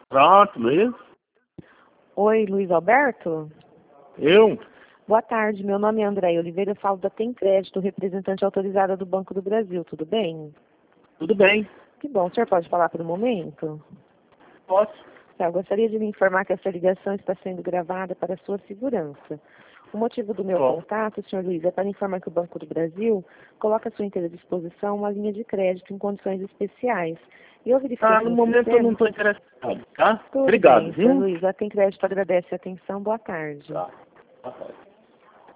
Pronto, Luiz. Oi, Luiz Alberto? Eu? Boa tarde, meu nome é André Oliveira, eu falo da Tem Crédito, representante autorizada do Banco do Brasil, tudo bem? Tudo bem. Que bom, o senhor pode falar por um momento? Posso? Eu gostaria de lhe informar que essa ligação está sendo gravada para a sua segurança. O motivo do meu contato, senhor Luiz, é para informar que o Banco do Brasil coloca à sua inteira disposição uma linha de crédito em condições especiais. E eu verifiquei No momento eu não estou interessado, tá? Tudo Obrigado, bem, viu? senhor Luiz. A Tem Crédito agradece a atenção. Boa tarde. Tá.